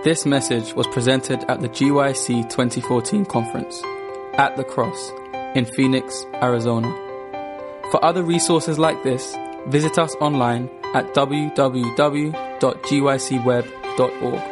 This message was presented at the GYC 2014 conference at The Cross in Phoenix, Arizona. For other resources like this, visit us online at www.gycweb.org.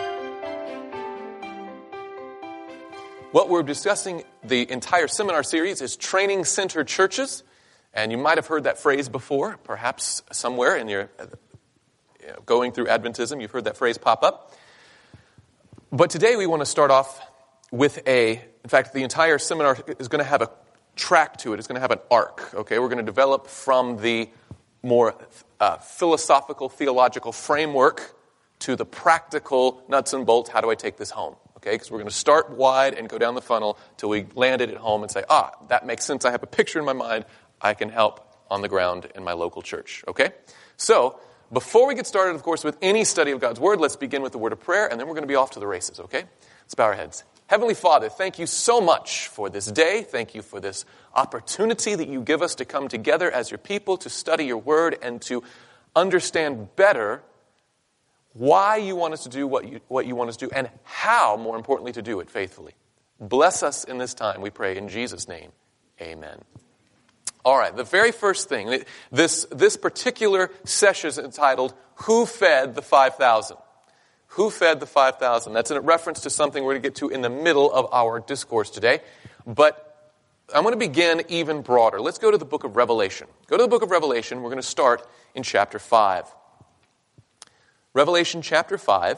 Well, we're discussing the entire seminar series is training-centered churches, and you might have heard that phrase before, perhaps somewhere in your going through Adventism, you've heard that phrase pop up. But today we want to start off with in fact, the entire seminar is going to have a track to it. It's going to have an arc, okay? We're going to develop from the more philosophical, theological framework to the practical nuts and bolts. How do I take this home? Okay, because we're going to start wide and go down the funnel till we land it at home and say, that makes sense. I have a picture in my mind. I can help on the ground in my local church, okay? So, before we get started, of course, with any study of God's Word, let's begin with the word of prayer, and then we're going to be off to the races, okay? Let's bow our heads. Heavenly Father, thank you so much for this day. Thank you for this opportunity that you give us to come together as your people, to study your Word, and to understand better why you want us to do what you want us to do, and how, more importantly, to do it faithfully. Bless us in this time, we pray in Jesus' name. Amen. All right, the very first thing, this particular session is entitled, Who Fed the 5,000? Who fed the 5,000? That's in reference to something we're going to get to in the middle of our discourse today. But I want to begin even broader. Let's go to the book of Revelation. Go to the book of Revelation. We're going to start in chapter 5. Revelation chapter 5.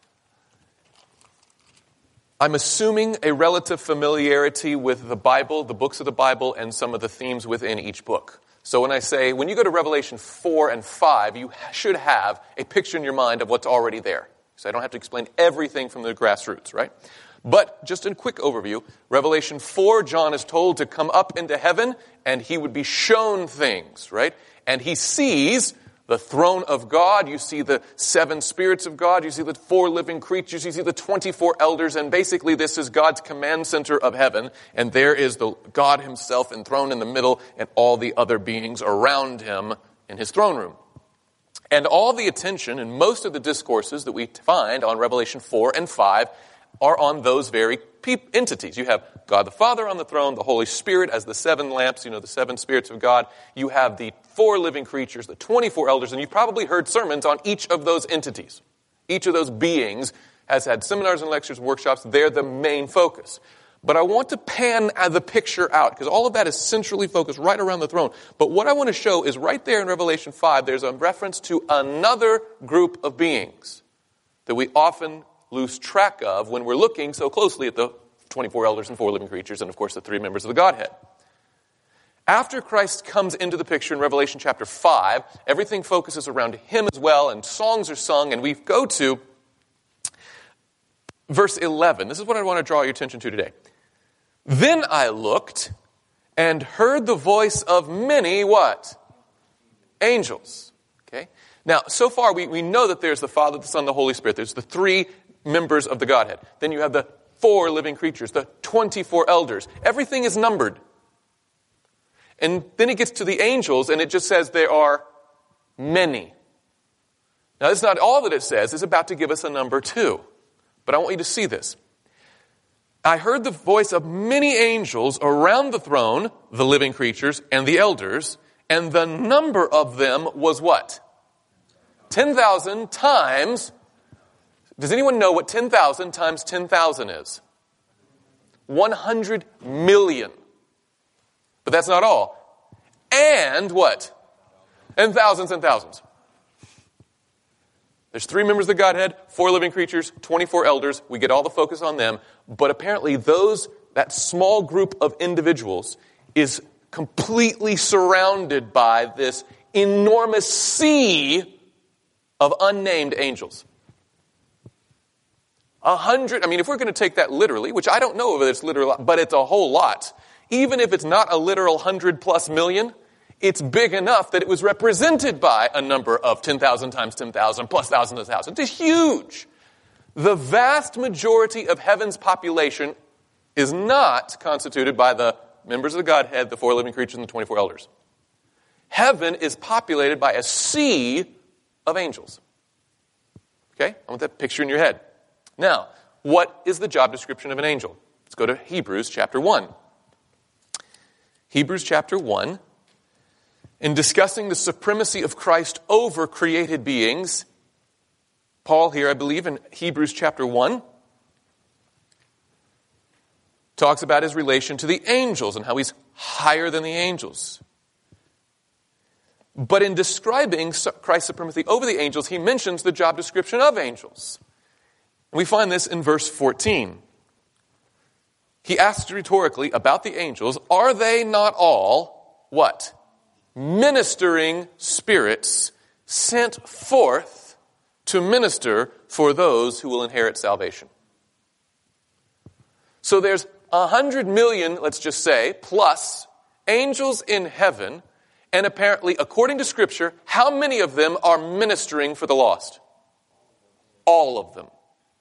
I'm assuming a relative familiarity with the Bible, the books of the Bible, and some of the themes within each book. So when you go to Revelation 4 and 5, you should have a picture in your mind of what's already there. So I don't have to explain everything from the grassroots, right? But just a quick overview, Revelation 4, John is told to come up into heaven, and he would be shown things, right? And he sees the throne of God, you see the 7 spirits of God, you see the 4 living creatures, you see the 24 elders, and basically this is God's command center of heaven, and there is the God himself enthroned in the middle, and all the other beings around him in his throne room. And all the attention and most of the discourses that we find on Revelation 4 and 5 are on those very entities. You have God the Father on the throne, the Holy Spirit as the 7 lamps, the 7 spirits of God. You have the 4 living creatures, the 24 elders, and you've probably heard sermons on each of those entities. Each of those beings has had seminars and lectures and workshops. They're the main focus. But I want to pan the picture out, because all of that is centrally focused right around the throne. But what I want to show is right there in Revelation 5, there's a reference to another group of beings that we often lose track of when we're looking so closely at the 24 elders and 4 living creatures, and of course the 3 members of the Godhead. After Christ comes into the picture in Revelation chapter 5, everything focuses around him as well, and songs are sung, and we go to verse 11. This is what I want to draw your attention to today. Then I looked and heard the voice of many, what? Angels. Okay? Now, so far we know that there's the Father, the Son, the Holy Spirit. There's the 3 members of the Godhead. Then you have the 4 living creatures, the 24 elders. Everything is numbered. And then it gets to the angels, and it just says there are many. Now, that's not all that it says. It's about to give us a number 2. But I want you to see this. I heard the voice of many angels around the throne, the living creatures, and the elders, and the number of them was what? 10,000 times. Does anyone know what 10,000 times 10,000 is? 100 million. But that's not all. And what? And thousands and thousands. There's 3 members of the Godhead, 4 living creatures, 24 elders. We get all the focus on them. But apparently that small group of individuals is completely surrounded by this enormous sea of unnamed angels. 100, if we're going to take that literally, which I don't know if it's literal, but it's a whole lot. Even if it's not a literal 100 plus million, it's big enough that it was represented by a number of 10,000 times 10,000 plus thousands of thousands. It's huge. The vast majority of heaven's population is not constituted by the members of the Godhead, the 4 living creatures, and the 24 elders. Heaven is populated by a sea of angels. Okay? I want that picture in your head. Now, what is the job description of an angel? Let's go to Hebrews chapter 1. Hebrews chapter 1, in discussing the supremacy of Christ over created beings, Paul here, I believe, in Hebrews chapter 1, talks about his relation to the angels and how he's higher than the angels. But in describing Christ's supremacy over the angels, he mentions the job description of angels. And we find this in verse 14. He asks rhetorically about the angels, are they not all, what? Ministering spirits sent forth to minister for those who will inherit salvation. So there's 100 million, let's just say, plus angels in heaven, and apparently, according to Scripture, how many of them are ministering for the lost? All of them.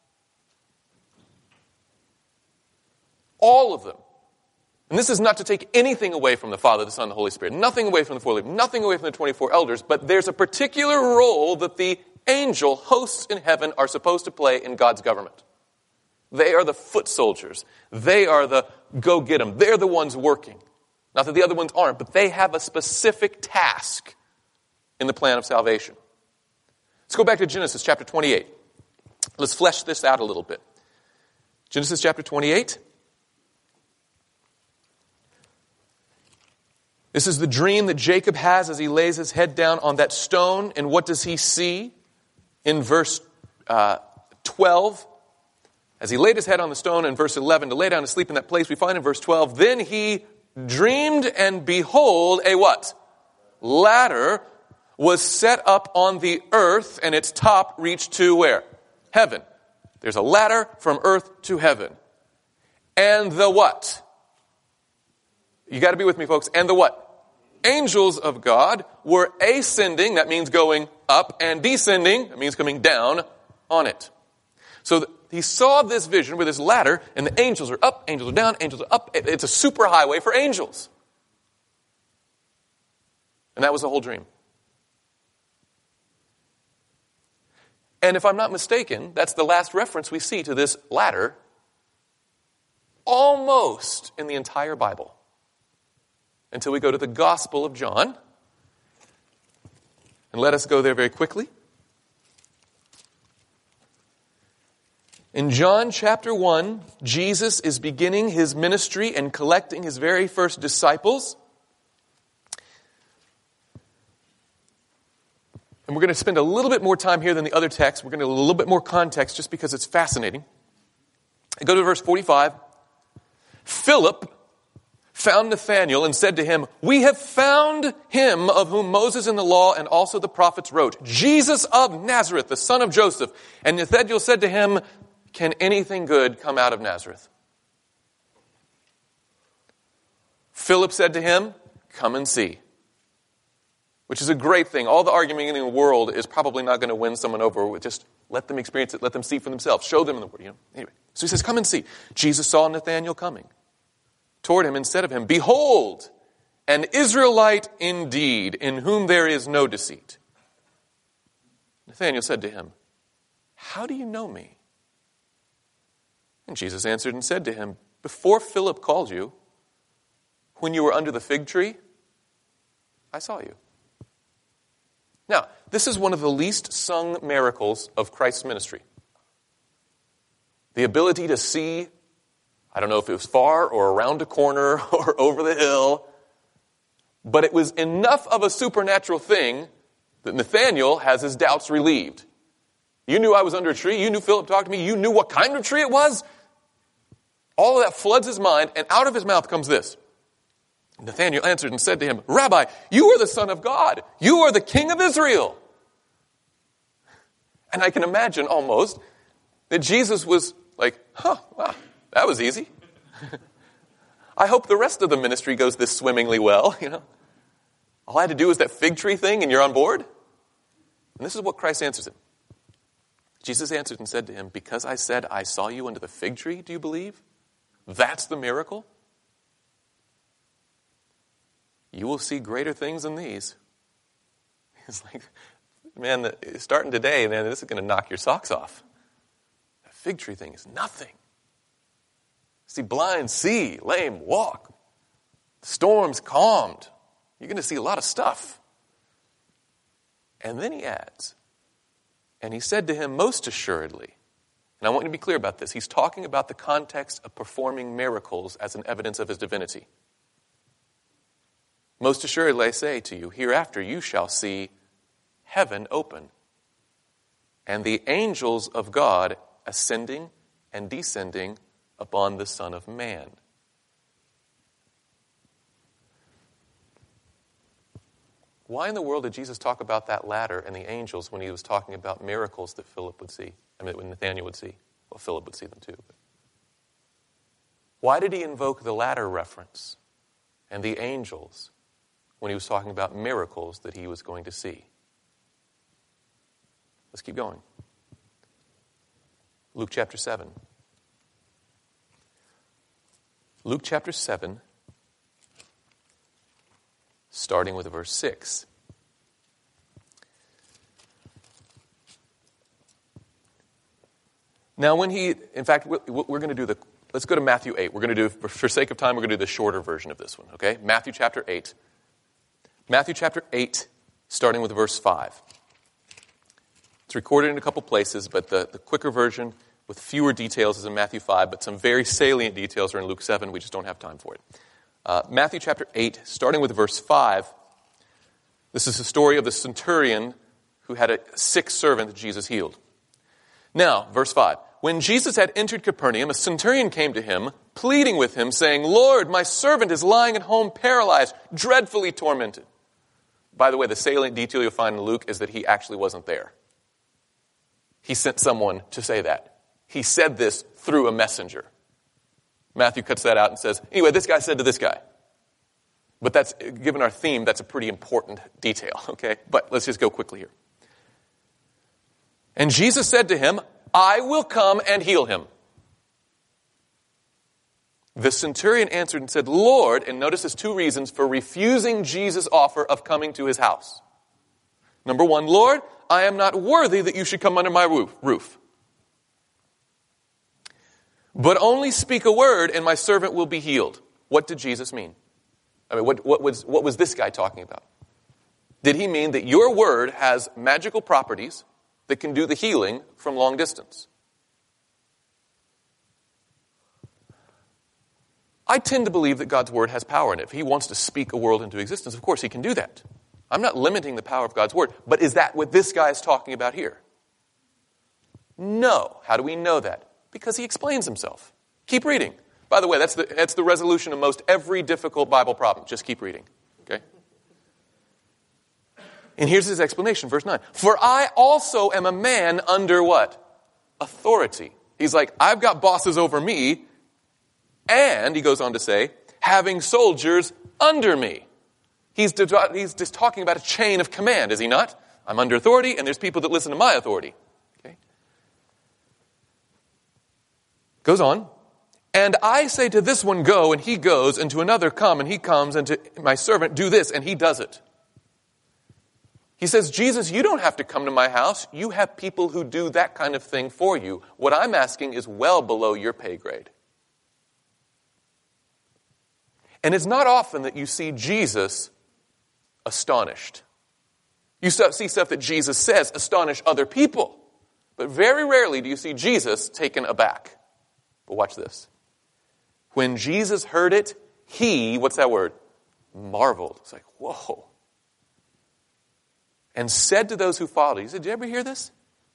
All of them. And this is not to take anything away from the Father, the Son, and the Holy Spirit. Nothing away from the four living, nothing away from the 24 elders. But there's a particular role that the angel hosts in heaven are supposed to play in God's government. They are the foot soldiers. They are the go-get-em. They're the ones working. Not that the other ones aren't, but they have a specific task in the plan of salvation. Let's go back to Genesis chapter 28. Let's flesh this out a little bit. Genesis chapter 28. This is the dream that Jacob has as he lays his head down on that stone. And what does he see? In verse 12, as he laid his head on the stone, in verse 11, to lay down to sleep in that place, we find in verse 12, then he dreamed, and behold, a what? Ladder was set up on the earth, and its top reached to where? Heaven. There's a ladder from earth to heaven. And the what? You got to be with me, folks. And the what? Angels of God were ascending, that means going up, and descending, that means coming down on it. So he saw this vision with this ladder, and the angels are up, angels are down, angels are up. It's a super highway for angels. And that was the whole dream. And if I'm not mistaken, that's the last reference we see to this ladder almost in the entire Bible. Until we go to the Gospel of John. And let us go there very quickly. In John chapter 1, Jesus is beginning his ministry and collecting his very first disciples. And we're going to spend a little bit more time here than the other text. We're going to get a little bit more context just because it's fascinating. And go to verse 45. Philip found Nathanael and said to him, we have found him of whom Moses in the law and also the prophets wrote, Jesus of Nazareth, the son of Joseph. And Nathanael said to him, can anything good come out of Nazareth? Philip said to him, come and see. Which is a great thing. All the arguing in the world is probably not going to win someone over. Just let them experience it, let them see for themselves. Show them in the word. Anyway, so he says, come and see. Jesus saw Nathanael coming toward him and said of him, behold, an Israelite indeed, in whom there is no deceit. Nathanael said to him, how do you know me? And Jesus answered and said to him, before Philip called you, when you were under the fig tree, I saw you. Now, this is one of the least sung miracles of Christ's ministry. The ability to see, I don't know if it was far or around a corner or over the hill, but it was enough of a supernatural thing that Nathanael has his doubts relieved. You knew I was under a tree. You knew Philip talked to me. You knew what kind of tree it was. All of that floods his mind, and out of his mouth comes this. Nathanael answered and said to him, Rabbi, you are the Son of God. You are the King of Israel. And I can imagine almost that Jesus was like, wow, that was easy. I hope the rest of the ministry goes this swimmingly well, All I had to do was that fig tree thing and you're on board? And this is what Christ answers him. Jesus answered and said to him, because I said I saw you under the fig tree, do you believe? That's the miracle? You will see greater things than these. It's like, man, starting today, man, this is going to knock your socks off. A fig tree thing is nothing. See blind see, lame walk. Storms calmed. You're going to see a lot of stuff. And then he adds, and he said to him, most assuredly, and I want you to be clear about this, he's talking about the context of performing miracles as an evidence of his divinity. Most assuredly I say to you, hereafter you shall see heaven open, and the angels of God ascending and descending upon the Son of Man. Why in the world did Jesus talk about that ladder and the angels when he was talking about miracles that Philip would see? I mean, when Nathanael would see. Well, Philip would see them too. But why did he invoke the ladder reference and the angels when he was talking about miracles that he was going to see? Let's keep going. Luke chapter 7. Luke chapter 7, starting with verse 6. Now when he, in fact, we're going to do let's go to Matthew 8. We're going to do, for sake of time, we're going to do the shorter version of this one, okay? Matthew chapter 8. Matthew chapter 8, starting with verse 5. It's recorded in a couple places, but the quicker version with fewer details is in Matthew 5, but some very salient details are in Luke 7. We just don't have time for it. Matthew chapter 8, starting with verse 5. This is the story of the centurion who had a sick servant that Jesus healed. Now, verse 5. When Jesus had entered Capernaum, a centurion came to him, pleading with him, saying, Lord, my servant is lying at home paralyzed, dreadfully tormented. By the way, the salient detail you'll find in Luke is that he actually wasn't there. He sent someone to say that. He said this through a messenger. Matthew cuts that out and says, anyway, this guy said to this guy. But that's, given our theme, that's a pretty important detail, okay? But let's just go quickly here. And Jesus said to him, I will come and heal him. The centurion answered and said, Lord, and notice there's two reasons for refusing Jesus' offer of coming to his house. Number one, Lord, I am not worthy that you should come under my roof. But only speak a word and my servant will be healed. What did Jesus mean? I mean, what was this guy talking about? Did he mean that your word has magical properties that can do the healing from long distance? I tend to believe that God's word has power in it. If he wants to speak a world into existence, of course he can do that. I'm not limiting the power of God's word, but is that what this guy is talking about here? No. How do we know that? Because he explains himself. Keep reading. By the way, that's the resolution of most every difficult Bible problem. Just keep reading. Okay? And here's his explanation, verse 9. For I also am a man under what? Authority. He's like, I've got bosses over me, and, he goes on to say, having soldiers under me. He's just talking about a chain of command, is he not? I'm under authority, and there's people that listen to my authority. Okay? Goes on. And I say to this one, go, and he goes, and to another, come, and he comes, and to my servant, do this, and he does it. He says, Jesus, you don't have to come to my house. You have people who do that kind of thing for you. What I'm asking is well below your pay grade. And it's not often that you see Jesus astonished. You see stuff that Jesus says astonish other people. But very rarely do you see Jesus taken aback. But watch this. When Jesus heard it, he, what's that word? Marveled. It's like, whoa. And said to those who followed him, he said, did you ever hear this?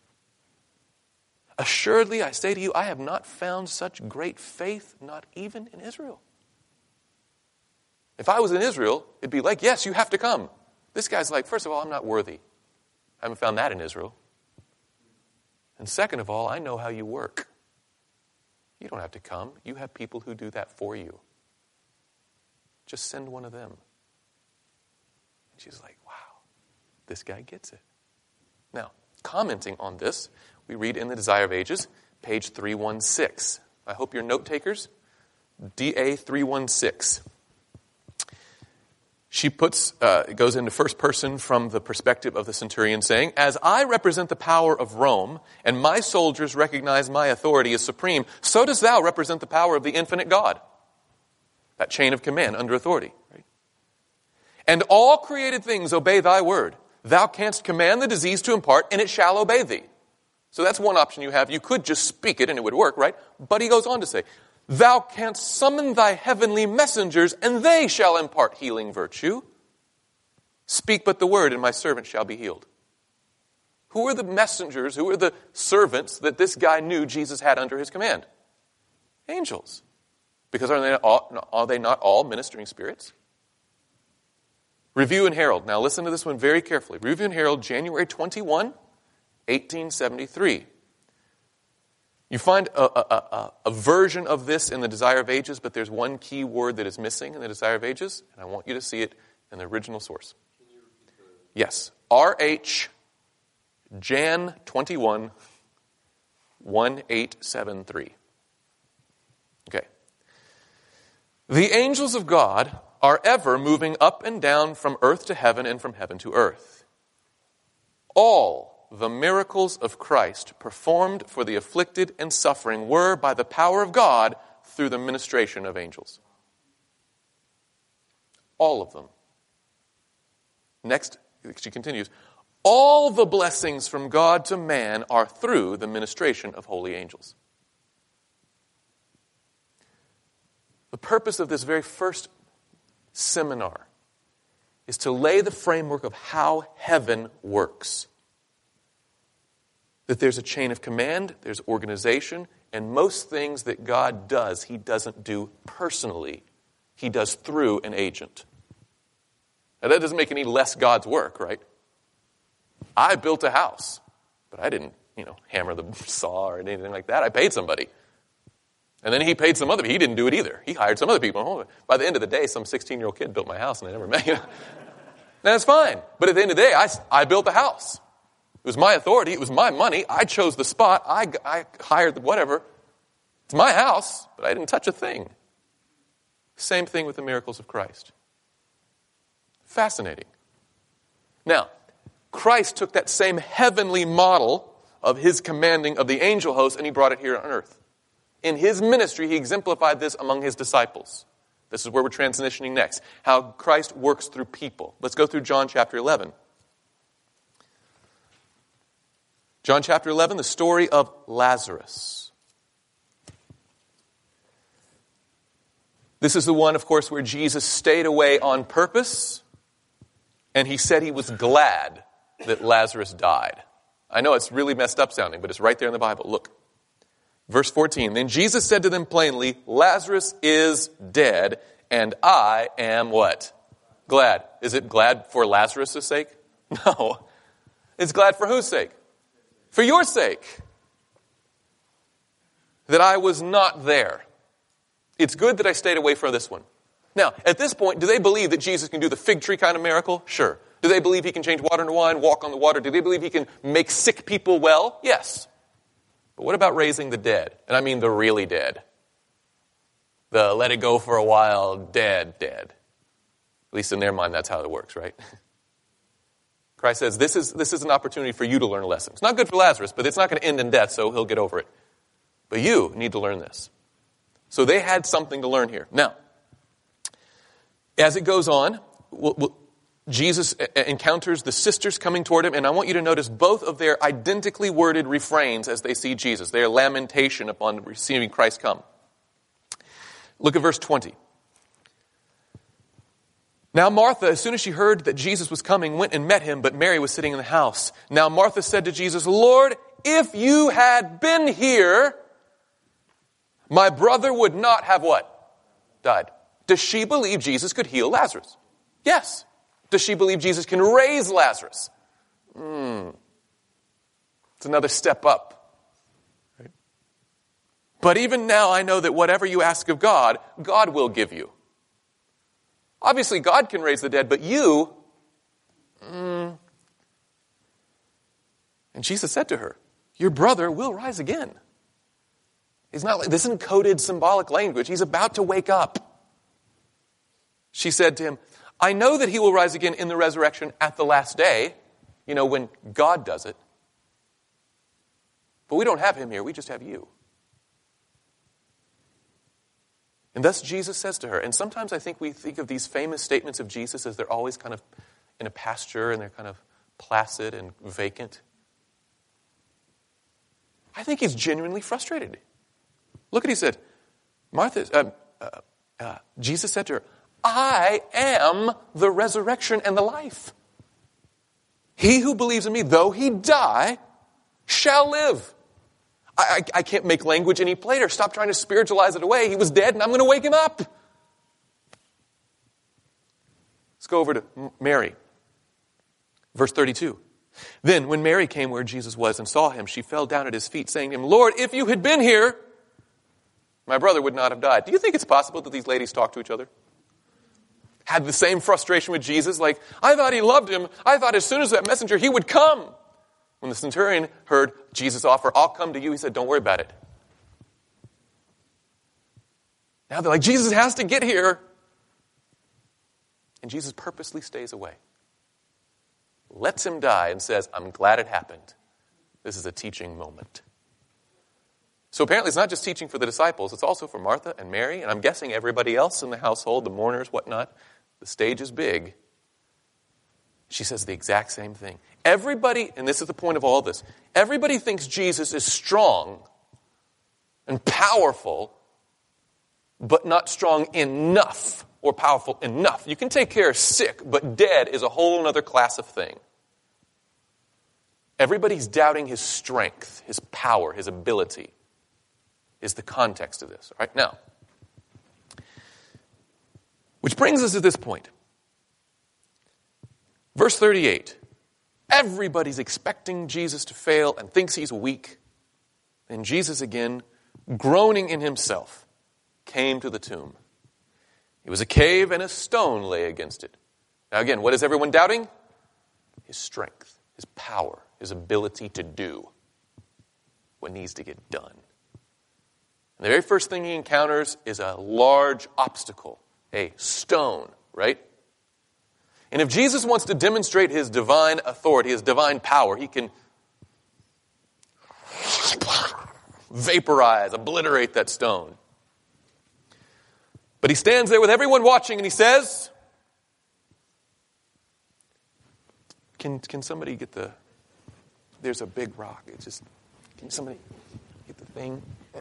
Assuredly, I say to you, I have not found such great faith, not even in Israel. If I was in Israel, it'd be like, yes, you have to come. This guy's like, first of all, I'm not worthy. I haven't found that in Israel. And second of all, I know how you work. You don't have to come. You have people who do that for you. Just send one of them. And she's like, wow, this guy gets it. Now, commenting on this, we read in the Desire of Ages, page 316. I hope you're note takers. DA 316. she goes into first person from the perspective of the centurion, saying, "As I represent the power of Rome, and my soldiers recognize my authority as supreme, so dost thou represent the power of the infinite God." That chain of command under authority. Right? "And all created things obey thy word. Thou canst command the disease to impart, and it shall obey thee." So that's one option you have. You could just speak it and it would work, right? But he goes on to say, "Thou canst summon thy heavenly messengers, and they shall impart healing virtue. Speak but the word, and my servant shall be healed." Who are the messengers, who are the servants that this guy knew Jesus had under his command? Angels. Because are they not all ministering spirits? Review and Herald. Now listen to this one very carefully. Review and Herald, January 21, 1873. You find a version of this in the Desire of Ages, but there's one key word that is missing in the Desire of Ages, and I want you to see it in the original source. Yes. RH Jan 21, 1873. Okay. "The angels of God are ever moving up and down from earth to heaven and from heaven to earth. All the miracles of Christ performed for the afflicted and suffering were by the power of God through the ministration of angels." All of them. Next, she continues, "All the blessings from God to man are through the ministration of holy angels." The purpose of this very first seminar is to lay the framework of how heaven works. That there's a chain of command, there's organization, and most things that God does, he doesn't do personally. He does through an agent. Now that doesn't make any less God's work, right? I built a house, but I didn't, hammer the saw or anything like that. I paid somebody. And then he paid some other people. He didn't do it either. He hired some other people. By the end of the day, some 16-year-old kid built my house and I never met you. That's fine. But at the end of the day, I built the house. It was my authority. It was my money. I chose the spot. I hired whatever. It's my house, but I didn't touch a thing. Same thing with the miracles of Christ. Fascinating. Now, Christ took that same heavenly model of his commanding of the angel host and he brought it here on earth. In his ministry, he exemplified this among his disciples. This is where we're transitioning next. How Christ works through people. Let's go through John chapter 11. John chapter 11, the story of Lazarus. This is the one, of course, where Jesus stayed away on purpose, and he said he was glad that Lazarus died. I know it's really messed up sounding, but it's right there in the Bible. Look. Verse 14, "Then Jesus said to them plainly, Lazarus is dead, and I am" what? Glad. Is it glad for Lazarus' sake? No. It's glad for whose sake? For your sake. That I was not there. It's good that I stayed away from this one. Now, at this point, do they believe that Jesus can do the fig tree kind of miracle? Sure. Do they believe he can change water into wine, walk on the water? Do they believe he can make sick people well? Yes. But what about raising the dead? And I mean the really dead. The let it go for a while, dead. At least in their mind, that's how it works, right? Christ says, this is an opportunity for you to learn a lesson. It's not good for Lazarus, but it's not going to end in death, so he'll get over it. But you need to learn this. So they had something to learn here. Now, as it goes on, Jesus encounters the sisters coming toward him, and I want you to notice both of their identically worded refrains as they see Jesus. Their lamentation upon receiving Christ come. Look at verse 20. "Now Martha, as soon as she heard that Jesus was coming, went and met him, but Mary was sitting in the house. Now Martha said to Jesus, Lord, if you had been here, my brother would not have" what? Died. Does she believe Jesus could heal Lazarus? Yes. Does she believe Jesus can raise Lazarus? It's another step up. Right? But even now I know that whatever you ask of God, God will give you. Obviously, God can raise the dead, but you... And Jesus said to her, your brother will rise again. He's not like, this isn't coded symbolic language. He's about to wake up. She said to him, I know that he will rise again in the resurrection at the last day, when God does it. But we don't have him here. We just have you. And thus Jesus says to her, and sometimes I think we think of these famous statements of Jesus as they're always kind of in a pasture and they're kind of placid and vacant. I think he's genuinely frustrated. Look what he said. Jesus said to her, I am the resurrection and the life. He who believes in me, though he die, shall live. I can't make language any plainer. Stop trying to spiritualize it away. He was dead and I'm going to wake him up. Let's go over to Mary. Verse 32. Then when Mary came where Jesus was and saw him, she fell down at his feet, saying to him, Lord, if you had been here, my brother would not have died. Do you think it's possible that these ladies talk to each other? Had the same frustration with Jesus, like, I thought he loved him. I thought as soon as that messenger, he would come. When the centurion heard Jesus offer, I'll come to you, he said, don't worry about it. Now they're like, Jesus has to get here. And Jesus purposely stays away. Lets him die and says, I'm glad it happened. This is a teaching moment. So apparently it's not just teaching for the disciples, it's also for Martha and Mary, and I'm guessing everybody else in the household, the mourners, whatnot. The stage is big. She says the exact same thing. Everybody, and this is the point of all this, everybody thinks Jesus is strong and powerful, but not strong enough or powerful enough. You can take care of sick, but dead is a whole other class of thing. Everybody's doubting his strength, his power, his ability is the context of this. All right, now, which brings us to this point. Verse 38. Everybody's expecting Jesus to fail and thinks he's weak. And Jesus again, groaning in himself, came to the tomb. It was a cave and a stone lay against it. Now again, what is everyone doubting? His strength, his power, his ability to do what needs to get done. And the very first thing he encounters is a large obstacle, a stone, right? And if Jesus wants to demonstrate his divine authority, his divine power, he can vaporize, obliterate that stone. But he stands there with everyone watching and he says, Can somebody get there's a big rock. Can somebody get the thing?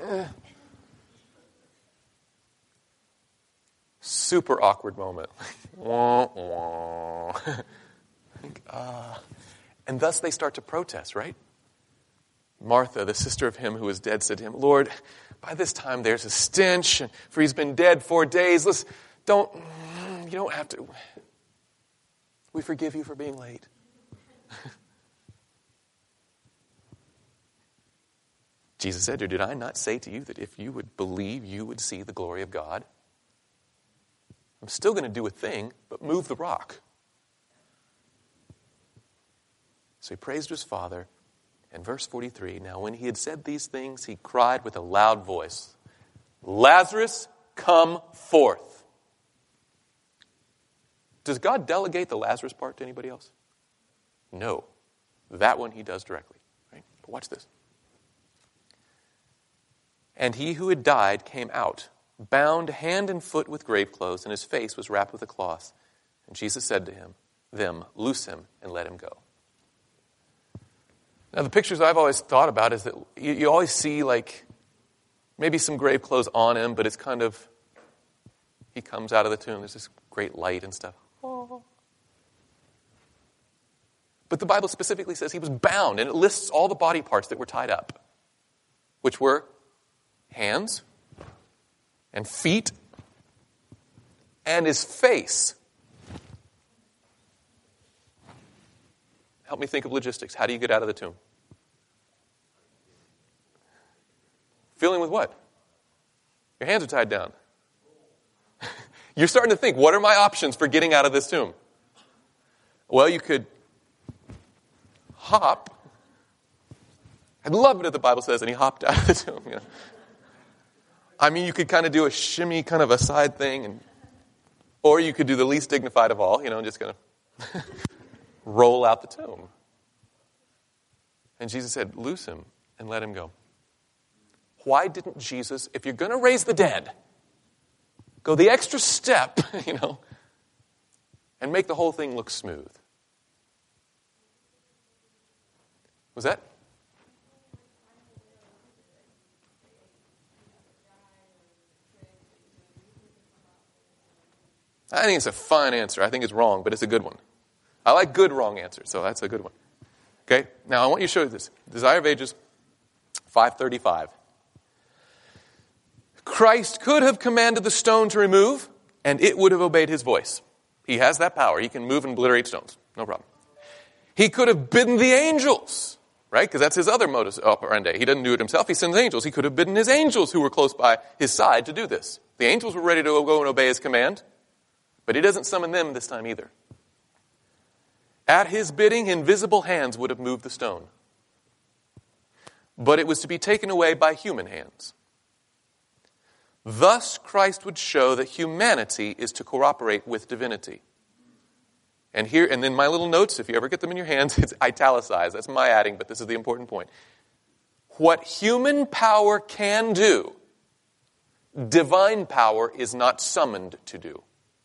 Super awkward moment. And thus they start to protest, right? Martha, the sister of him who was dead, said to him, Lord, by this time there's a stench, for he's been dead 4 days. You don't have to. We forgive you for being late. Jesus said to her, did I not say to you that if you would believe, you would see the glory of God? I'm still going to do a thing, but move the rock. So he prays to his Father. And verse 43, now when he had said these things, he cried with a loud voice, Lazarus, come forth. Does God delegate the Lazarus part to anybody else? No. That one he does directly. Right? But watch this. And he who had died came out, bound hand and foot with grave clothes, and his face was wrapped with a cloth. And Jesus said to them, loose him and let him go. Now, the pictures I've always thought about is that you always see, like, maybe some grave clothes on him, but it's kind of, he comes out of the tomb. There's this great light and stuff. Oh. But the Bible specifically says he was bound, and it lists all the body parts that were tied up, which were hands and feet and his face. Help me think of logistics. How do you get out of the tomb? Feeling with what? Your hands are tied down. You're starting to think, what are my options for getting out of this tomb? Well, you could hop. I'd love it if the Bible says, and he hopped out of the tomb. You know? I mean, you could kind of do a shimmy, kind of a side thing. Or you could do the least dignified of all, just going to roll out the tomb. And Jesus said, loose him and let him go. Why didn't Jesus, if you're going to raise the dead, go the extra step, and make the whole thing look smooth? Was that? I think it's a fine answer. I think it's wrong, but it's a good one. I like good wrong answers, so that's a good one. Okay, now I want you to show you this. Desire of Ages 5:35. Christ could have commanded the stone to remove, and it would have obeyed his voice. He has that power. He can move and obliterate stones. No problem. He could have bidden the angels, right? Because that's his other modus operandi. He doesn't do it himself. He sends angels. He could have bidden his angels who were close by his side to do this. The angels were ready to go and obey his command, but he doesn't summon them this time either. At his bidding, invisible hands would have moved the stone. But it was to be taken away by human hands. Thus, Christ would show that humanity is to cooperate with divinity. And then my little notes, if you ever get them in your hands, it's italicized. That's my adding, but this is the important point. What human power can do, divine power is not summoned to do.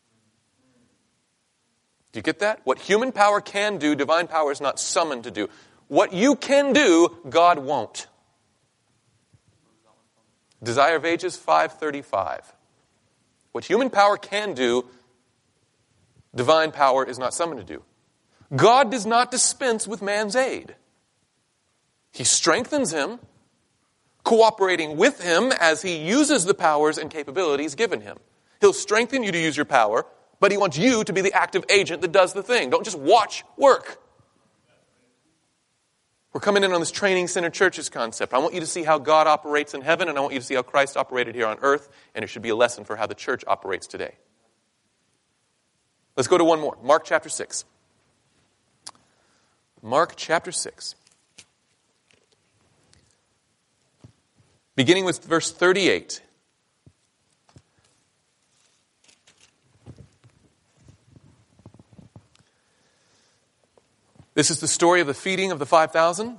Do you get that? What human power can do, divine power is not summoned to do. What you can do, God won't. Desire of Ages 5:35. What human power can do, divine power is not summoned to do. God does not dispense with man's aid. He strengthens him, cooperating with him as he uses the powers and capabilities given him. He'll strengthen you to use your power, but he wants you to be the active agent that does the thing. Don't just watch work. We're coming in on this training center churches concept. I want you to see how God operates in heaven, and I want you to see how Christ operated here on earth, and it should be a lesson for how the church operates today. Let's go to one more. Mark chapter 6. Mark chapter 6. Beginning with verse 38. This is the story of the feeding of the 5,000.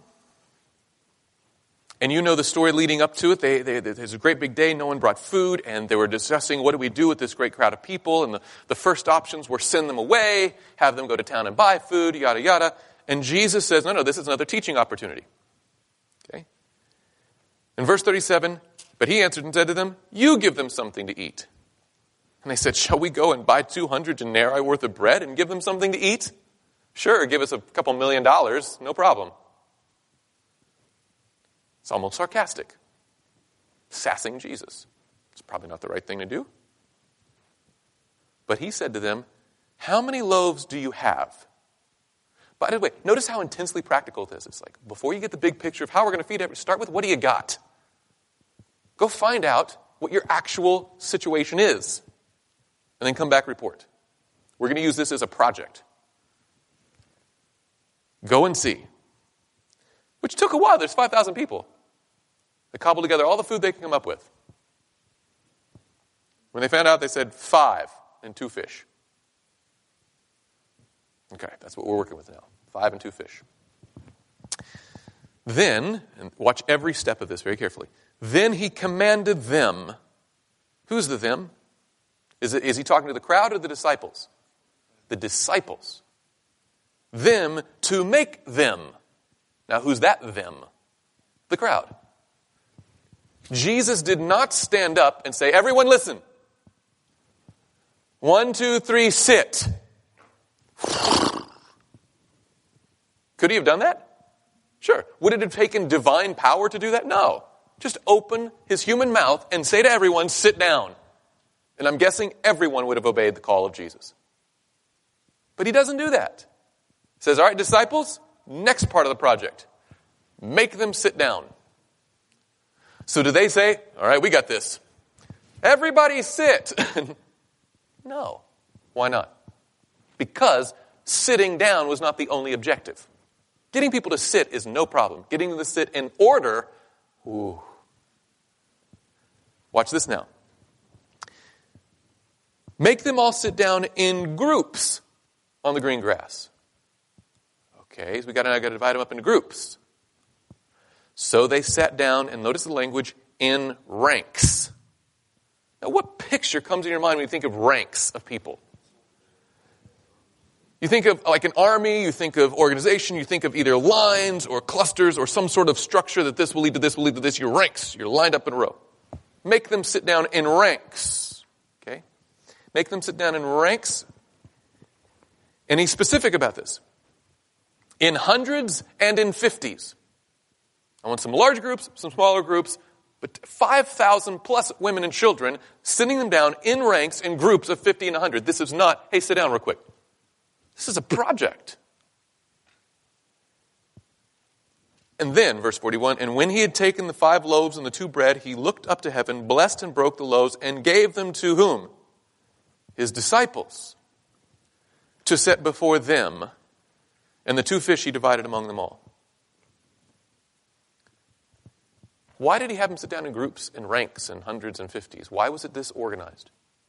And you know the story leading up to it. There's a great big day. No one brought food. And they were discussing, what do we do with this great crowd of people? And the first options were send them away, have them go to town and buy food, yada, yada. And Jesus says, no, this is another teaching opportunity. Okay? In verse 37, but he answered and said to them, you give them something to eat. And they said, shall we go and buy 200 denarii worth of bread and give them something to eat? Sure, give us a couple $1 million, no problem. It's almost sarcastic. Sassing Jesus. It's probably not the right thing to do. But he said to them, how many loaves do you have? By the way, notice how intensely practical this is. It's like, before you get the big picture of how we're going to feed everyone, start with what do you got? Go find out what your actual situation is. And then come back report. We're going to use this as a project. Go and see. Which took a while. There's 5,000 people. They cobbled together all the food they could come up with. When they found out, they said 5 and 2 fish. Okay, that's what we're working with now. 5 and 2 fish. Then, and watch every step of this very carefully. Then he commanded them. Who's the them? Is he talking to the crowd or the disciples? The disciples. Them to make them. Now, who's that them? The crowd. Jesus did not stand up and say, everyone listen. 1, 2, 3, sit. Could he have done that? Sure. Would it have taken divine power to do that? No. Just open his human mouth and say to everyone, sit down. And I'm guessing everyone would have obeyed the call of Jesus. But he doesn't do that. He says, all right, disciples, next part of the project. Make them sit down. So do they say, all right, we got this. Everybody sit. No. Why not? Because sitting down was not the only objective. Getting people to sit is no problem. Getting them to sit in order, ooh. Watch this now. Make them all sit down in groups on the green grass. Okay, so now got to divide them up into groups. So they sat down, and notice the language, in ranks. Now, what picture comes in your mind when you think of ranks of people? You think of like an army, you think of organization, you think of either lines or clusters or some sort of structure that this will lead to this, will lead to this. Your ranks, you're lined up in a row. Make them sit down in ranks. Okay? Make them sit down in ranks. And he's specific about this. In hundreds and in 50s. I want some large groups, some smaller groups, but 5,000 plus women and children, sitting them down in ranks in groups of 50 and 100. This is not, hey, sit down real quick. This is a project. And then, verse 41, and when he had taken the 5 loaves and the 2 bread, he looked up to heaven, blessed and broke the loaves, and gave them to whom? His disciples, to set before them. And the 2 fish he divided among them all. Why did he have them sit down in groups, in ranks, in hundreds and 50s? Why was it this organized?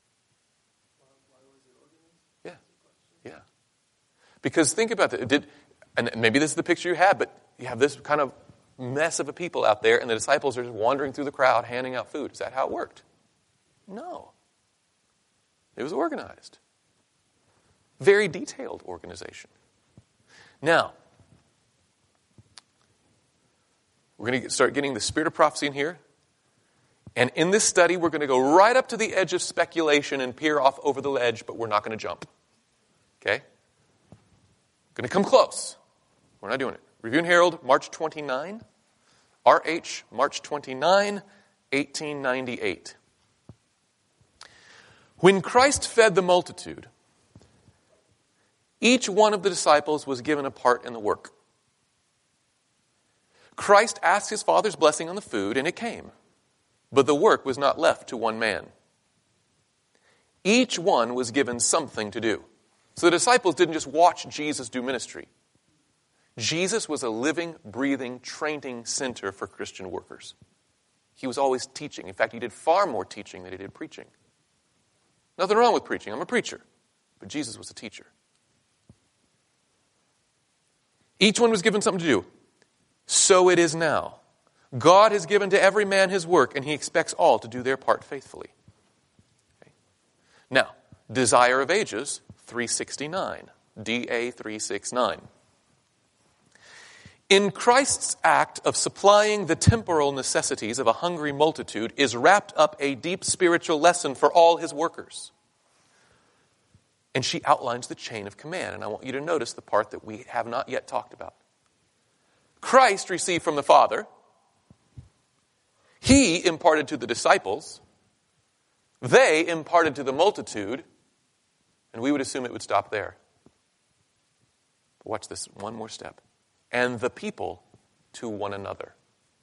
Yeah. Because think about that. And maybe this is the picture you had, but you have this kind of mess of a people out there, and the disciples are just wandering through the crowd, handing out food. Is that how it worked? No. It was organized. Very detailed organization. Now, we're going to start getting the spirit of prophecy in here. And in this study, we're going to go right up to the edge of speculation and peer off over the ledge, but we're not going to jump. Okay? Going to come close. We're not doing it. Review and Herald, March 29. RH, March 29, 1898. When Christ fed the multitude, each one of the disciples was given a part in the work. Christ asked his Father's blessing on the food, and it came. But the work was not left to one man. Each one was given something to do. So the disciples didn't just watch Jesus do ministry. Jesus was a living, breathing, training center for Christian workers. He was always teaching. In fact, he did far more teaching than he did preaching. Nothing wrong with preaching. I'm a preacher. But Jesus was a teacher. Each one was given something to do. So it is now. God has given to every man his work, and he expects all to do their part faithfully. Okay. Now, Desire of Ages, 369. DA 369. In Christ's act of supplying the temporal necessities of a hungry multitude is wrapped up a deep spiritual lesson for all his workers. And she outlines the chain of command. And I want you to notice the part that we have not yet talked about. Christ received from the Father. He imparted to the disciples. They imparted to the multitude. And we would assume it would stop there. But watch this one more step. And the people to one another.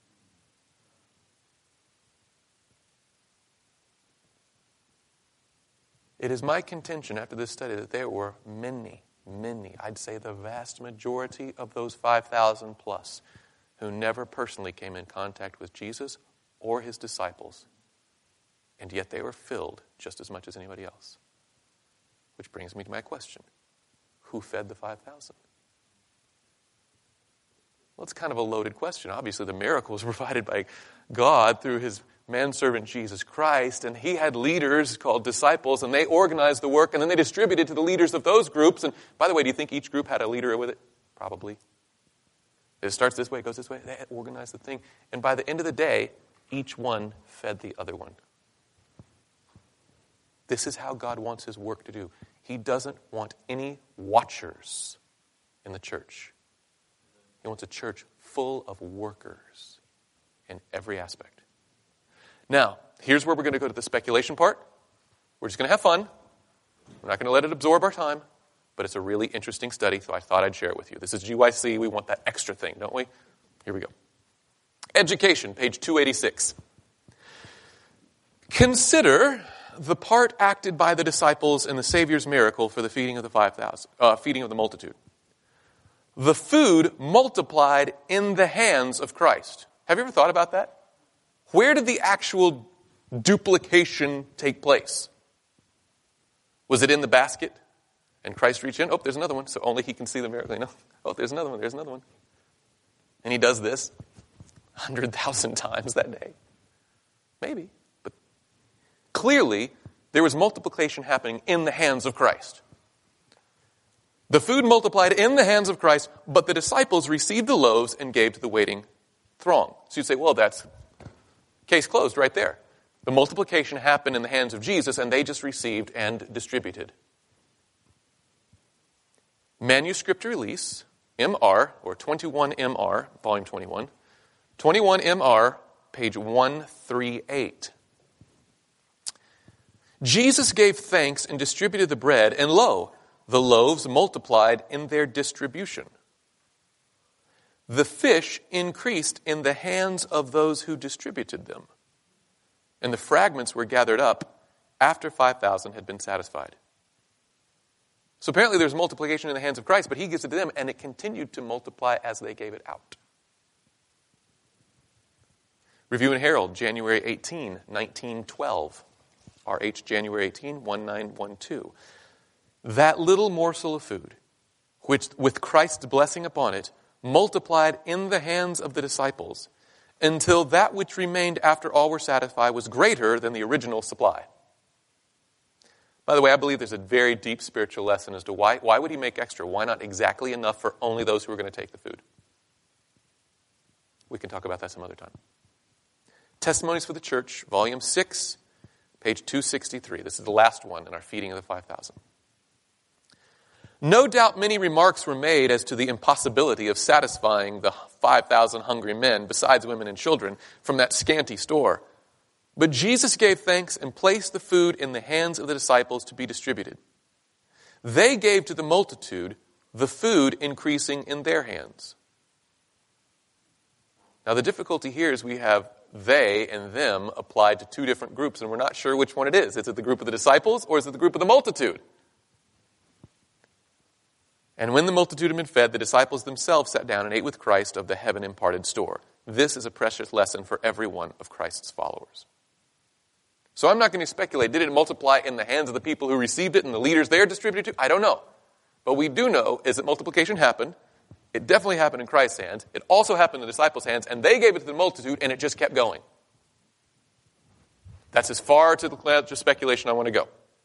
It is my contention after this study that there were many, I'd say the vast majority of those 5,000 plus, who never personally came in contact with Jesus or his disciples, and yet they were filled just as much as anybody else. Which brings me to my question. Who fed the 5,000? Well, it's kind of a loaded question. Obviously, the miracle was provided by God through his manservant Jesus Christ, and he had leaders called disciples, and they organized the work, and then they distributed to the leaders of those groups. And by the way, do you think each group had a leader with it? Probably. It starts this way, it goes this way. They organized the thing. And by the end of the day, each one fed the other one. This is how God wants his work to do. He doesn't want any watchers in the church. He wants a church full of workers in every aspect. Now, here's where we're going to go to the speculation part. We're just going to have fun. We're not going to let it absorb our time, but it's a really interesting study, so I thought I'd share it with you. This is GYC. We want that extra thing, don't we? Here we go. Education, page 286. Consider the part acted by the disciples in the Savior's miracle for the feeding of the 5,000, feeding of the multitude. The food multiplied in the hands of Christ. Have you ever thought about that? Where did the actual duplication take place? Was it in the basket? And Christ reached in, oh, there's another one, so only he can see the miracle. No. Oh, there's another one. And he does this 100,000 times that day. Maybe. But clearly, there was multiplication happening in the hands of Christ. The food multiplied in the hands of Christ, but the disciples received the loaves and gave to the waiting throng. So you'd say, well, that's case closed right there. The multiplication happened in the hands of Jesus, and they just received and distributed. Manuscript release, MR, or 21 MR, volume 21. 21 MR, page 138. Jesus gave thanks and distributed the bread, and lo, the loaves multiplied in their distribution. The fish increased in the hands of those who distributed them, and the fragments were gathered up after 5,000 had been satisfied. So apparently there's multiplication in the hands of Christ, but he gives it to them, and it continued to multiply as they gave it out. Review and Herald, January 18, 1912. RH, January 18, 1912. That little morsel of food, which with Christ's blessing upon it, multiplied in the hands of the disciples, until that which remained after all were satisfied was greater than the original supply. By the way, I believe there's a very deep spiritual lesson as to why would he make extra? Why not exactly enough for only those who are going to take the food? We can talk about that some other time. Testimonies for the Church, volume 6, page 263. This is the last one in our feeding of the 5,000. No doubt many remarks were made as to the impossibility of satisfying the 5,000 hungry men, besides women and children, from that scanty store. But Jesus gave thanks and placed the food in the hands of the disciples to be distributed. They gave to the multitude, the food increasing in their hands. Now the difficulty here is we have they and them applied to two different groups, and we're not sure which one it is. Is it the group of the disciples, or is it the group of the multitude? And when the multitude had been fed, the disciples themselves sat down and ate with Christ of the heaven-imparted store. This is a precious lesson for every one of Christ's followers. So I'm not going to speculate, did it multiply in the hands of the people who received it and the leaders there distributed to? I don't know. But we do know is that multiplication happened. It definitely happened in Christ's hands. It also happened in the disciples' hands, and they gave it to the multitude, and it just kept going. That's as far to the speculation I want to go.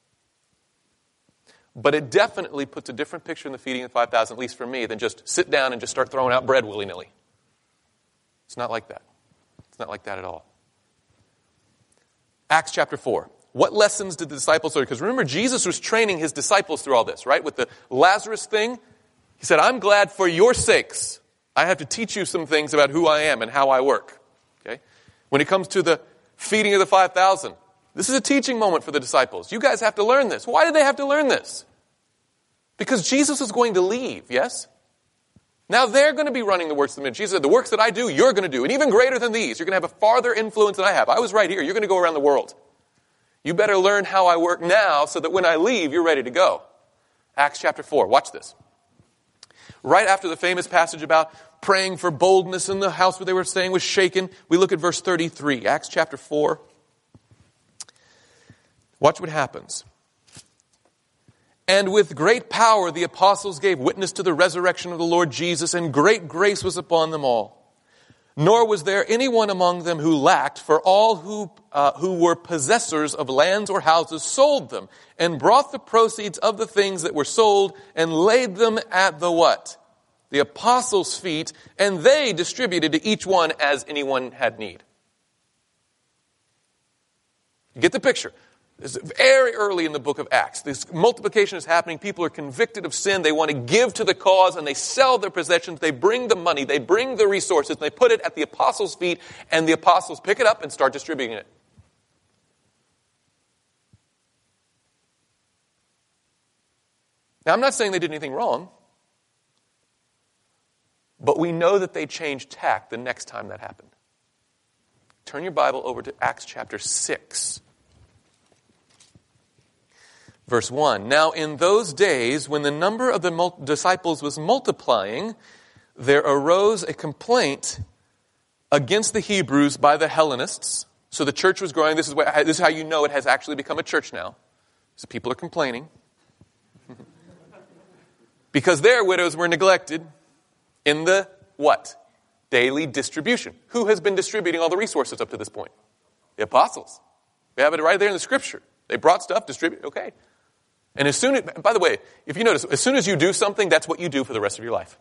But it definitely puts a different picture in the feeding of the 5,000, at least for me, than just sit down and just start throwing out bread willy-nilly. It's not like that. It's not like that at all. Acts chapter 4. What lessons did the disciples learn? Because remember, Jesus was training his disciples through all this, right? With the Lazarus thing, he said, I'm glad for your sakes. I have to teach you some things about who I am and how I work. Okay? When it comes to the feeding of the 5,000, this is a teaching moment for the disciples. You guys have to learn this. Why did they have to learn this? Because Jesus is going to leave, yes? Now they're going to be running the works of the ministry. Jesus said, the works that I do, you're going to do. And even greater than these. You're going to have a farther influence than I have. I was right here. You're going to go around the world. You better learn how I work now so that when I leave, you're ready to go. Acts chapter 4. Watch this. Right after the famous passage about praying for boldness in the house where they were staying was shaken, we look at verse 33. Acts chapter 4. Watch what happens. And with great power the apostles gave witness to the resurrection of the Lord Jesus, and great grace was upon them all. Nor was there anyone among them who lacked, for all who were possessors of lands or houses sold them, and brought the proceeds of the things that were sold, and laid them at the what? The apostles' feet, and they distributed to each one as anyone had need. You get the picture? This is very early in the book of Acts. This multiplication is happening. People are convicted of sin. They want to give to the cause, and they sell their possessions. They bring the money. They bring the resources. And they put it at the apostles' feet, and the apostles pick it up and start distributing it. Now, I'm not saying they did anything wrong, but we know that they changed tack the next time that happened. Turn your Bible over to Acts chapter 6. Verse 1, now in those days, when the number of the disciples was multiplying, there arose a complaint against the Hebrews by the Hellenists. So the church was growing. This is how you know it has actually become a church now. So people are complaining. Because their widows were neglected in the what? Daily distribution. Who has been distributing all the resources up to this point? The apostles. We have it right there in the scripture. They brought stuff, distributed, okay. And by the way, if you notice, as soon as you do something, that's what you do for the rest of your life.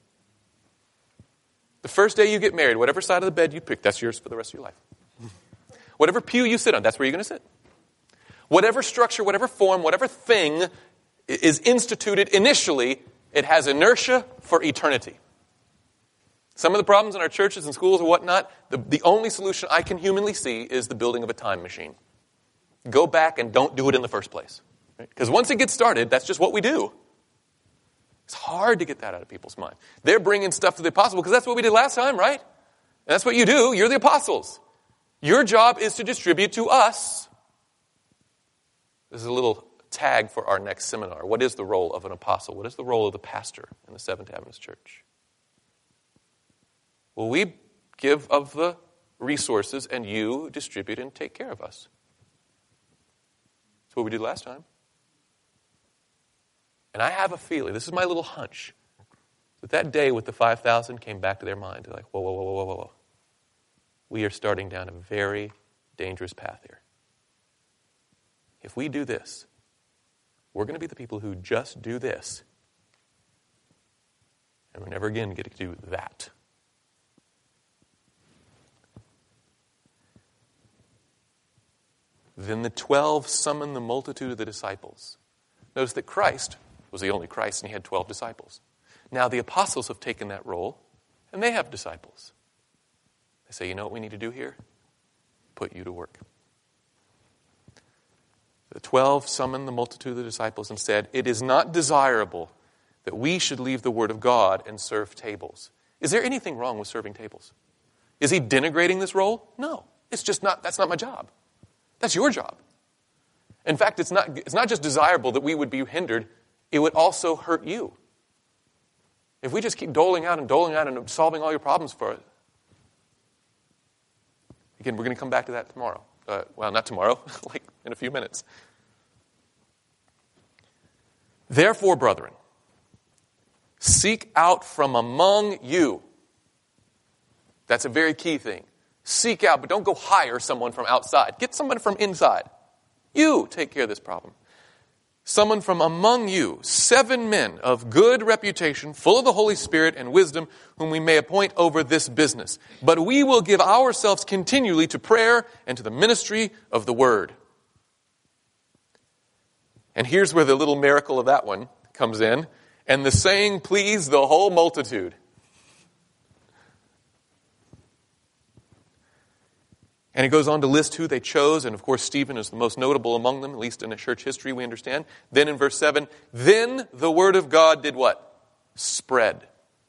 The first day you get married, whatever side of the bed you pick, that's yours for the rest of your life. Whatever pew you sit on, that's where you're going to sit. Whatever structure, whatever form, whatever thing is instituted initially, it has inertia for eternity. Some of the problems in our churches and schools and whatnot, the only solution I can humanly see is the building of a time machine. Go back and don't do it in the first place. Because once it gets started, that's just what we do. It's hard to get that out of people's mind. They're bringing stuff to the apostles because that's what we did last time, right? And that's what you do. You're the apostles. Your job is to distribute to us. This is a little tag for our next seminar. What is the role of an apostle? What is the role of the pastor in the Seventh Adventist Church? Well, we give of the resources and you distribute and take care of us. That's what we did last time. And I have a feeling, this is my little hunch, that day with the 5,000 came back to their mind. They're like, whoa, whoa, whoa, whoa, whoa, whoa. We are starting down a very dangerous path here. If we do this, we're going to be the people who just do this. And we're never again going to do that. Then the 12 summoned the multitude of the disciples. Notice that Christ was the only Christ and he had 12 disciples. Now the apostles have taken that role and they have disciples. They say, you know what we need to do here? Put you to work. The 12 summoned the multitude of the disciples and said, it is not desirable that we should leave the word of God and serve tables. Is there anything wrong with serving tables? Is he denigrating this role? No. It's just not, that's not my job. That's your job. In fact, it's not just desirable that we would be hindered, it would also hurt you. If we just keep doling out and solving all your problems for it. Again, we're going to come back to that tomorrow. Well, not tomorrow, like in a few minutes. Therefore, brethren, seek out from among you. That's a very key thing. Seek out, but don't go hire someone from outside. Get someone from inside. You take care of this problem. Someone from among you, 7 men of good reputation, full of the Holy Spirit and wisdom, whom we may appoint over this business. But we will give ourselves continually to prayer and to the ministry of the word. And here's where the little miracle of that one comes in. And the saying pleased the whole multitude. And he goes on to list who they chose, and of course Stephen is the most notable among them, at least in the church history we understand. Then in verse 7, then the word of God did what? Spread.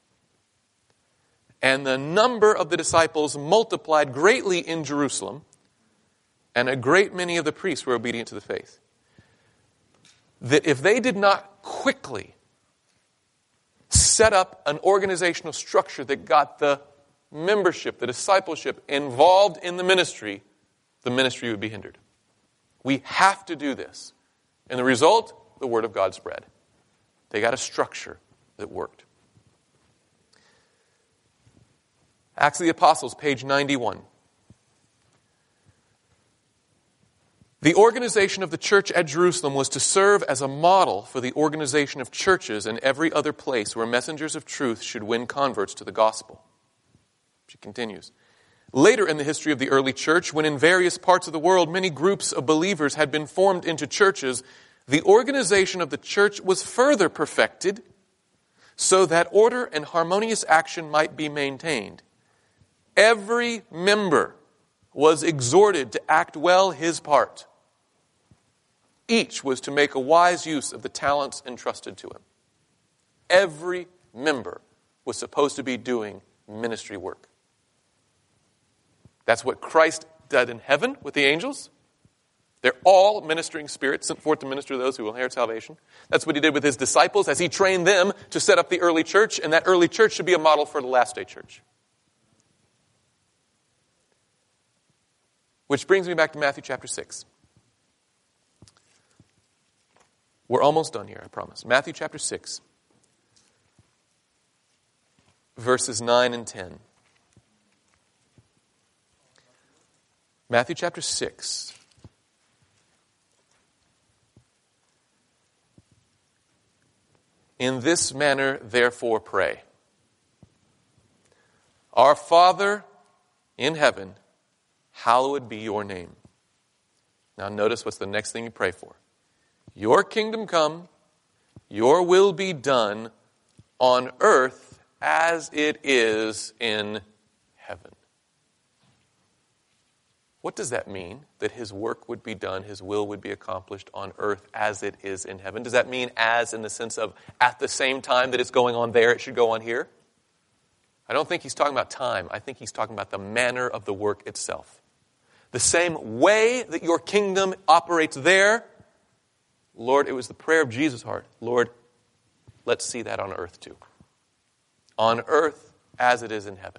And the number of the disciples multiplied greatly in Jerusalem, and a great many of the priests were obedient to the faith. That if they did not quickly set up an organizational structure that got the membership, the discipleship involved in the ministry would be hindered. We have to do this. And the result, the word of God spread. They got a structure that worked. Acts of the Apostles, page 91. The organization of the church at Jerusalem was to serve as a model for the organization of churches in every other place where messengers of truth should win converts to the gospel. She continues. Later in the history of the early church, when in various parts of the world many groups of believers had been formed into churches, the organization of the church was further perfected so that order and harmonious action might be maintained. Every member was exhorted to act well his part. Each was to make a wise use of the talents entrusted to him. Every member was supposed to be doing ministry work. That's what Christ did in heaven with the angels. They're all ministering spirits sent forth to minister to those who will inherit salvation. That's what he did with his disciples as he trained them to set up the early church, and that early church should be a model for the last day church. Which brings me back to Matthew chapter 6. We're almost done here, I promise. Matthew chapter 6, verses 9 and 10. Matthew chapter 6. In this manner, therefore, pray. Our Father in heaven, hallowed be your name. Now notice what's the next thing you pray for. Your kingdom come, your will be done on earth as it is in heaven. What does that mean? That his work would be done, his will would be accomplished on earth as it is in heaven? Does that mean as in the sense of at the same time that it's going on there, it should go on here? I don't think he's talking about time. I think he's talking about the manner of the work itself. The same way that your kingdom operates there, Lord, it was the prayer of Jesus' heart. Lord, let's see that on earth too. On earth as it is in heaven.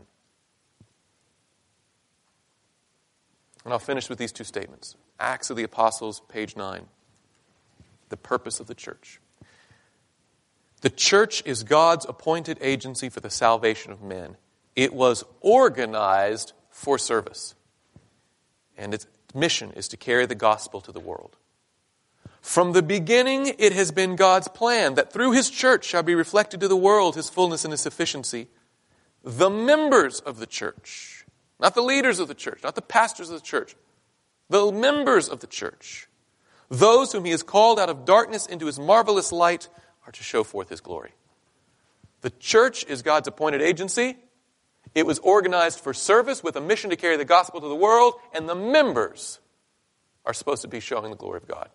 And I'll finish with these two statements. Acts of the Apostles, page 9. The purpose of the church. The church is God's appointed agency for the salvation of men. It was organized for service. And its mission is to carry the gospel to the world. From the beginning, it has been God's plan that through his church shall be reflected to the world his fullness and his sufficiency. The members of the church, not the leaders of the church, not the pastors of the church, the members of the church, those whom he has called out of darkness into his marvelous light, are to show forth his glory. The church is God's appointed agency. It was organized for service with a mission to carry the gospel to the world, and the members are supposed to be showing the glory of God.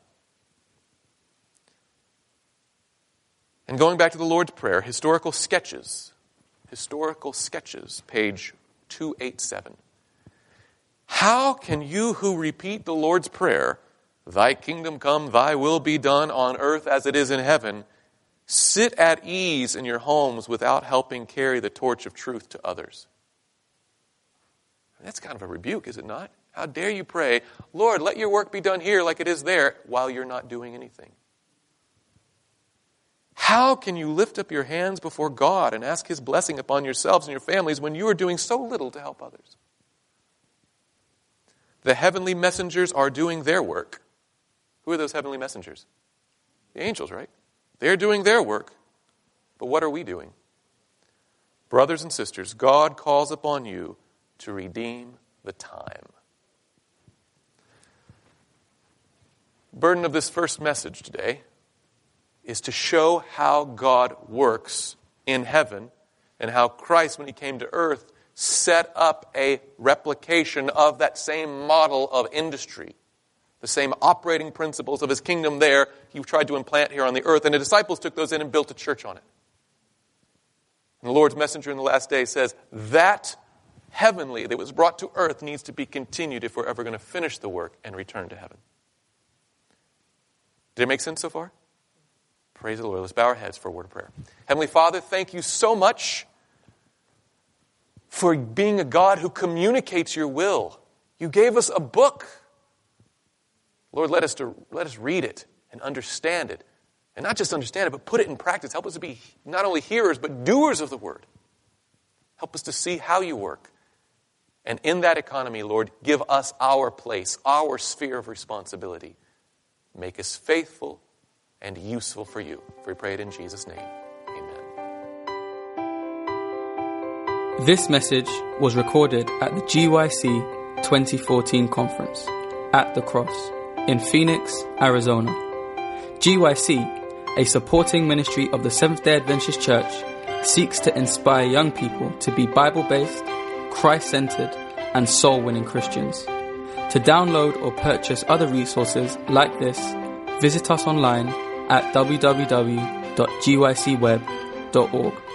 And going back to the Lord's Prayer, historical sketches, page 287. How can you who repeat the Lord's Prayer, thy kingdom come, thy will be done on earth as it is in heaven, sit at ease in your homes without helping carry the torch of truth to others? That's kind of a rebuke, is it not? How dare you pray, Lord, let your work be done here like it is there, while you're not doing anything? How can you lift up your hands before God and ask his blessing upon yourselves and your families when you are doing so little to help others? The heavenly messengers are doing their work. Who are those heavenly messengers? The angels, right? They're doing their work. But what are we doing? Brothers and sisters, God calls upon you to redeem the time. The burden of this first message today is to show how God works in heaven and how Christ, when he came to earth, set up a replication of that same model of industry. The same operating principles of his kingdom there, he tried to implant here on the earth, and the disciples took those in and built a church on it. And the Lord's messenger in the last day says, that heavenly that was brought to earth needs to be continued if we're ever going to finish the work and return to heaven. Did it make sense so far? Praise the Lord. Let's bow our heads for a word of prayer. Heavenly Father, thank you so much for being a God who communicates your will. You gave us a book. Lord, let us read it and understand it. And not just understand it, but put it in practice. Help us to be not only hearers, but doers of the word. Help us to see how you work. And in that economy, Lord, give us our place, our sphere of responsibility. Make us faithful and useful for you. For we pray it in Jesus' name. Amen. This message was recorded at the GYC 2014 conference at the Cross in Phoenix, Arizona. GYC, a supporting ministry of the Seventh-day Adventist Church, seeks to inspire young people to be Bible-based, Christ-centered, and soul-winning Christians. To download or purchase other resources like this, visit us online at www.gycweb.org.